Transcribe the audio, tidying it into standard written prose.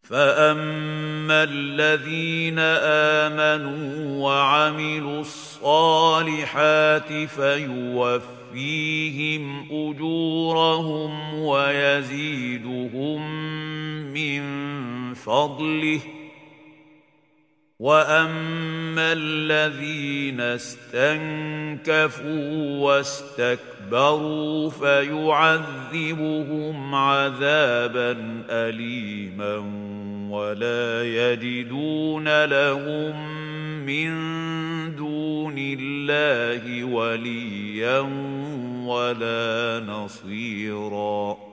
فأما الذين آمنوا وعملوا الصالحات فيوفيهم أجورهم ويزيدهم من فضله، وأما الذين استنكفوا واستكبروا فيعذبهم عذابا أليما ولا يجدون لهم من دون الله وليا ولا نصيرا.